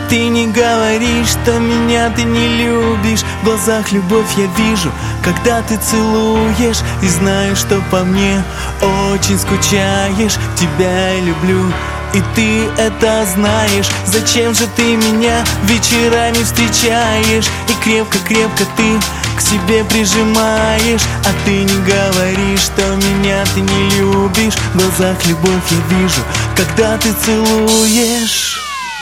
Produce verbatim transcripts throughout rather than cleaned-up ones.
ты не говоришь, что меня ты не любишь. В глазах любовь я вижу, когда ты целуешь. И знаю, что по мне очень скучаешь. Тебя я люблю, и ты это знаешь. Зачем же ты меня вечерами встречаешь и крепко-крепко ты к себе прижимаешь? А ты не говоришь, что меня ты не любишь. В глазах любовь я вижу, когда ты целуешь.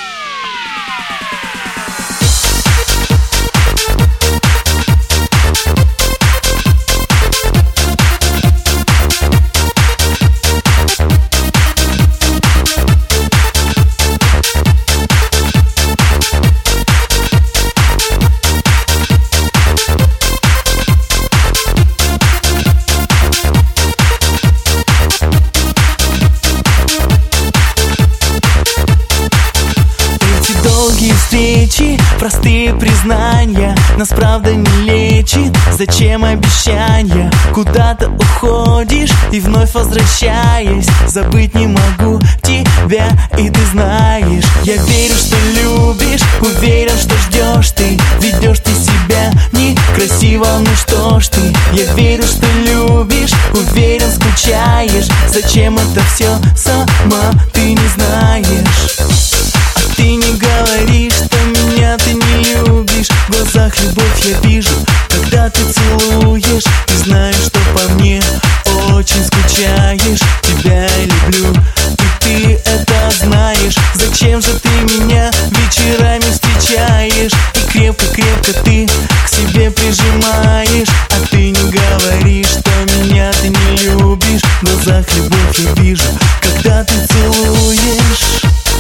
Долгие встречи, простые признания нас правда не лечит. Зачем обещания? Куда-то уходишь и вновь возвращаясь. Забыть не могу тебя, и ты знаешь. Я верю, что любишь, уверен, что ждешь ты. Ведешь ты себя некрасиво, ну что ж ты. Я верю, что любишь, уверен, скучаешь. Зачем это все сама ты не знаешь? Ты не говоришь, что меня ты не любишь. В глазах любовь я вижу, когда ты целуешь. И знаю, что по мне очень скучаешь. Тебя я люблю, и ты это знаешь. Зачем же ты меня вечерами встречаешь и крепко-крепко ты к себе прижимаешь? А ты не говоришь, что меня ты не любишь. В глазах любовь я вижу, когда ты целуешь.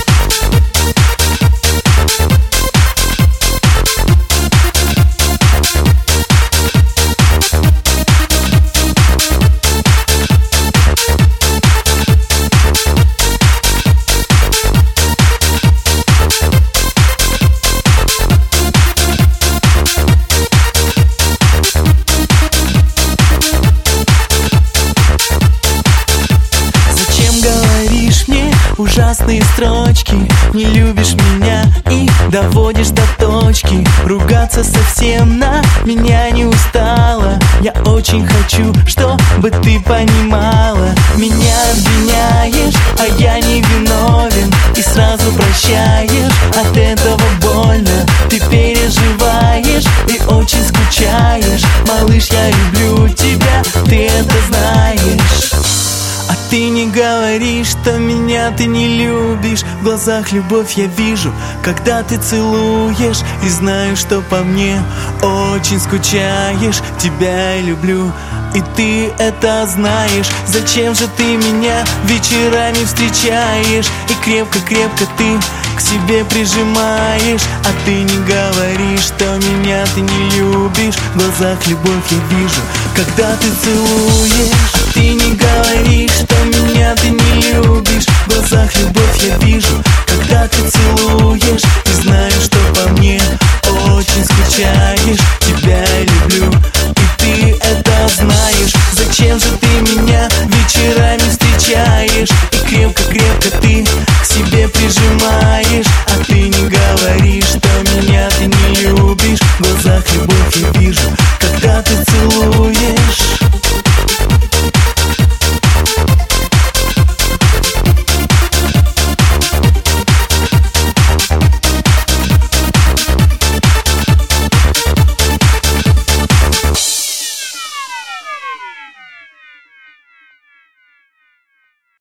Ужасные строчки, не любишь меня и доводишь до точки. Ругаться совсем на меня не устала. Я очень хочу, чтобы ты понимала. Меня обвиняешь, а я не виновен. И сразу прощаешь, от этого больно. Ты переживаешь и очень скучаешь. Малыш, я люблю тебя, ты это знаешь. А ты не говоришь, что меня ты не любишь. В глазах любовь я вижу, когда ты целуешь. И знаю, что по мне очень скучаешь. Тебя я люблю, и ты это знаешь. Зачем же ты меня вечерами встречаешь и крепко-крепко ты к себе прижимаешь? А ты не говоришь, что меня ты не любишь. В глазах любовь я вижу, когда ты целуешь. А ты не говоришь, что меня ты не любишь. В глазах любовь я вижу, когда ты целуешь.